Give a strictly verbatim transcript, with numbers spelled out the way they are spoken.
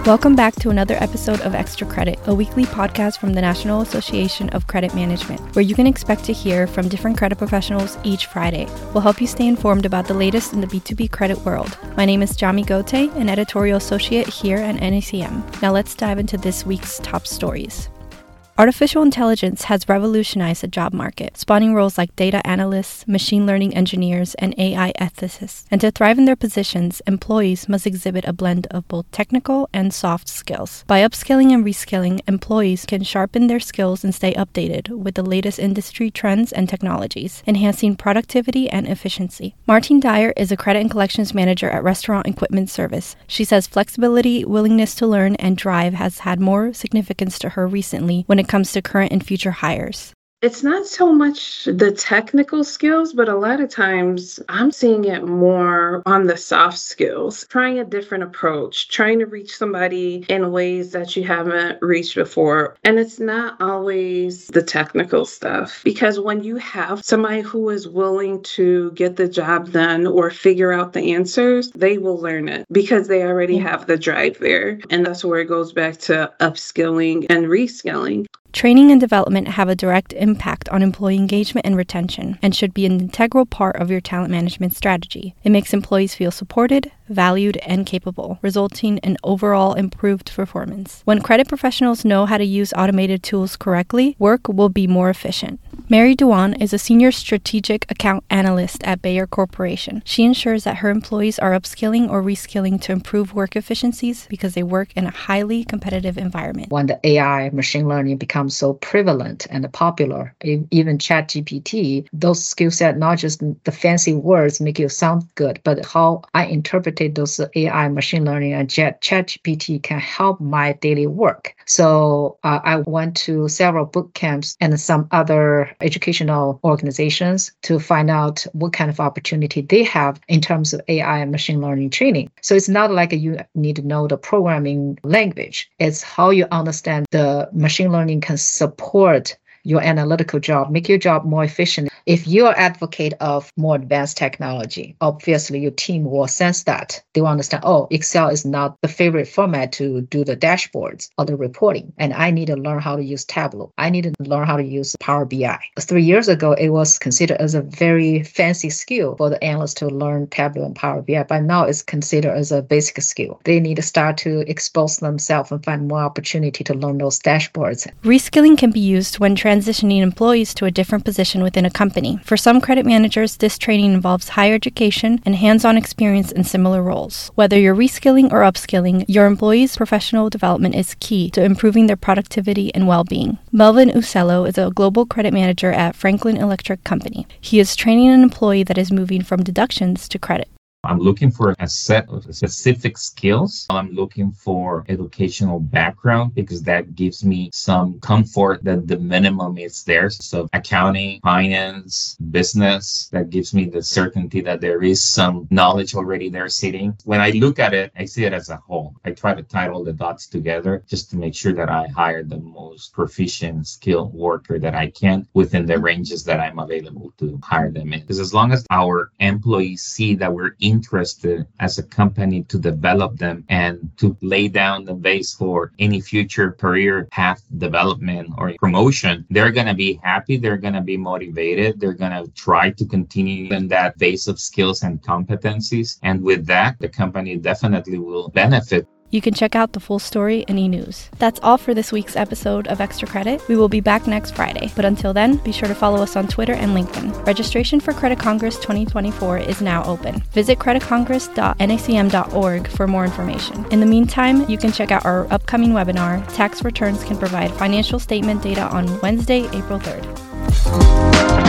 Welcome back to another episode of Extra Credit, a weekly podcast from the National Association of Credit Management, where you can expect to hear from different credit professionals each Friday. We'll help you stay informed about the latest in the B two B credit world. My name is Jami Gote, an editorial associate here at N A C M. Now let's dive into this week's top stories. Artificial intelligence has revolutionized the job market, spawning roles like data analysts, machine learning engineers, and A I ethicists. And to thrive in their positions, employees must exhibit a blend of both technical and soft skills. By upskilling and reskilling, employees can sharpen their skills and stay updated with the latest industry trends and technologies, enhancing productivity and efficiency. Martine Dyer is a credit and collections manager at Restaurant Equipment Service. She says flexibility, willingness to learn, and drive has had more significance to her recently when it comes to current and future hires. It's not so much the technical skills, but a lot of times I'm seeing it more on the soft skills, trying a different approach, trying to reach somebody in ways that you haven't reached before. And it's not always the technical stuff, because when you have somebody who is willing to get the job done or figure out the answers, they will learn it because they already have the drive there. And that's where it goes back to upskilling and reskilling. Training and development have a direct impact on employee engagement and retention and should be an integral part of your talent management strategy. It makes employees feel supported, valued, and capable, resulting in overall improved performance. When credit professionals know how to use automated tools correctly, work will be more efficient. Mary Duan is a senior strategic account analyst at Bayer Corporation. She ensures that her employees are upskilling or reskilling to improve work efficiencies because they work in a highly competitive environment. When the A I, machine learning, becomes so prevalent and popular, even ChatGPT, those skill set, not just the fancy words make you sound good, but how I interpret those A I, machine learning, and ChatGPT can help my daily work. So uh, I went to several boot camps and some other educational organizations to find out what kind of opportunity they have in terms of A I and machine learning training. So it's not like you need to know the programming language. It's how you understand the machine learning can support your analytical job, make your job more efficient. If you're an advocate of more advanced technology, obviously your team will sense that. They will understand, oh, Excel is not the favorite format to do the dashboards or the reporting. And I need to learn how to use Tableau. I need to learn how to use Power B I. Three years ago, it was considered as a very fancy skill for the analysts to learn Tableau and Power B I, but now it's considered as a basic skill. They need to start to expose themselves and find more opportunity to learn those dashboards. Reskilling can be used when transitioning employees to a different position within a company. For some credit managers, this training involves higher education and hands-on experience in similar roles. Whether you're reskilling or upskilling, your employees' professional development is key to improving their productivity and well-being. Melvin Usello is a global credit manager at Franklin Electric Company. He is training an employee that is moving from deductions to credit. I'm looking for a set of specific skills. I'm looking for educational background because that gives me some comfort that the minimum is there. So accounting, finance, business, that gives me the certainty that there is some knowledge already there sitting. When I look at it, I see it as a whole. I try to tie all the dots together just to make sure that I hire the most proficient, skilled worker that I can within the ranges that I'm available to hire them in. Because as long as our employees see that we're in interested as a company to develop them and to lay down the base for any future career path development or promotion, they're going to be happy, they're going to be motivated, they're going to try to continue in that base of skills and competencies. And with that, the company definitely will benefit. You can check out the full story in eNews. That's all for this week's episode of Extra Credit. We will be back next Friday. But until then, be sure to follow us on Twitter and LinkedIn. Registration for Credit Congress twenty twenty-four is now open. Visit credit congress dot n a c m dot org for more information. In the meantime, you can check out our upcoming webinar, Tax Returns Can Provide Financial Statement Data, on Wednesday, April third.